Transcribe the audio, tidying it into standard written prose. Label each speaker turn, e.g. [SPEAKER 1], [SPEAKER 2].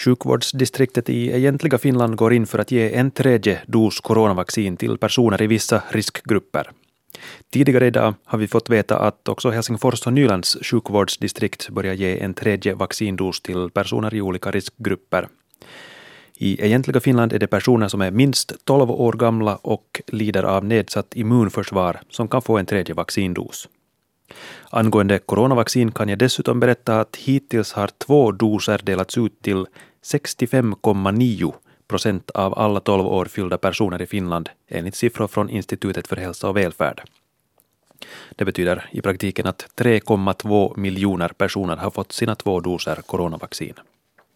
[SPEAKER 1] Sjukvårdsdistriktet i egentliga Finland går in för att ge en tredje dos coronavaccin till personer i vissa riskgrupper. Tidigare idag har vi fått veta att också Helsingfors och Nylands sjukvårdsdistrikt börjar ge en tredje vaccindos till personer i olika riskgrupper. I egentliga Finland är det personer som är minst 12 år gamla och lider av nedsatt immunförsvar som kan få en tredje vaccindos. Angående coronavaccin kan jag dessutom berätta att hittills har 2 doser delats ut till 65,9% av alla 12 år fyllda personer i Finland enligt siffror från Institutet för hälsa och välfärd. Det betyder i praktiken att 3,2 miljoner personer har fått sina 2 doser coronavaccin.